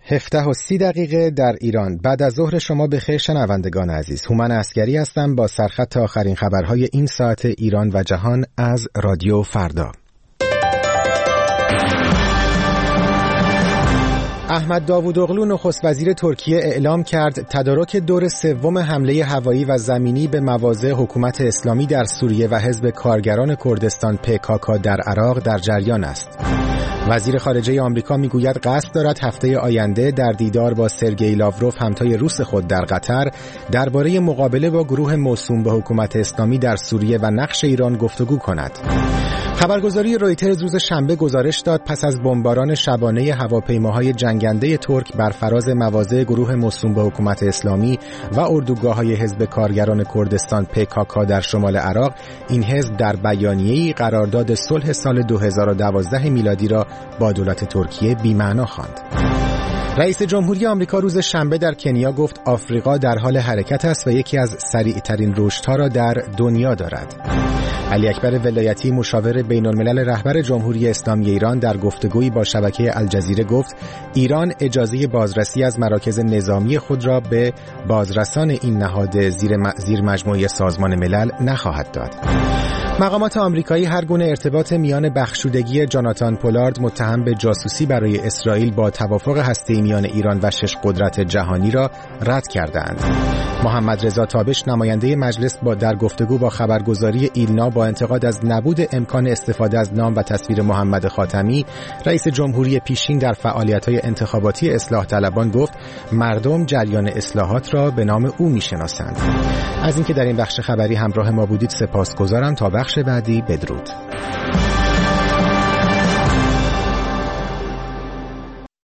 17:30 در ایران. بعد از ظهر شما بخیر شنوندگان عزیز. هومن عسگری هستم با سرخط آخرین خبرهای این ساعت ایران و جهان از رادیو فردا. احمد داوودوغلو نخست وزیر ترکیه اعلام کرد تدارک دور سوم حمله هوایی و زمینی به مواضع حکومت اسلامی در سوریه و حزب کارگران کردستان PKK در عراق در جریان است. وزیر خارجه آمریکا میگوید قصد دارد هفته آینده در دیدار با سرگئی لاوروف همتای روس خود در قطر درباره مقابله با گروه موسوم به حکومت اسلامی در سوریه و نقش ایران گفتگو کند. خبرگزاری رویترز روز شنبه گزارش داد پس از بمباران شبانه هواپیماهای جنگنده ترک بر فراز مواضع گروه موسوم به حکومت اسلامی و اردوگاه‌های حزب کارگران کردستان PKK در شمال عراق، این حزب در بیانیه‌ای قرارداد صلح سال 2012 میلادی را با دولت ترکیه بی‌معنا خواند. رئیس جمهوری آمریکا روز شنبه در کنیا گفت آفریقا در حال حرکت است و یکی از سریع‌ترین رشدها را در دنیا دارد. علی اکبر ولایتی مشاور بین‌الملل رهبر جمهوری اسلامی ایران در گفتگویی با شبکه الجزیره گفت ایران اجازه بازرسی از مراکز نظامی خود را به بازرسان این نهاد زیر مجموعه سازمان ملل نخواهد داد. مقامات آمریکایی هر گونه ارتباط میان بخشودگی جاناتان پولارد متهم به جاسوسی برای اسرائیل با توافق هسته‌ای میان ایران و 6 قدرت جهانی را رد کردند. محمد رضا تابش نماینده مجلس در گفتگو با خبرگزاری ایلنا با انتقاد از نبود امکان استفاده از نام و تصویر محمد خاتمی رئیس جمهوری پیشین در فعالیت‌های انتخاباتی اصلاح طلبان گفت مردم جریان اصلاحات را به نام او می‌شناسند. از اینکه در این بخش خبری همراه ما بودید سپاسگزارم. تا بخش بعدی بدرود.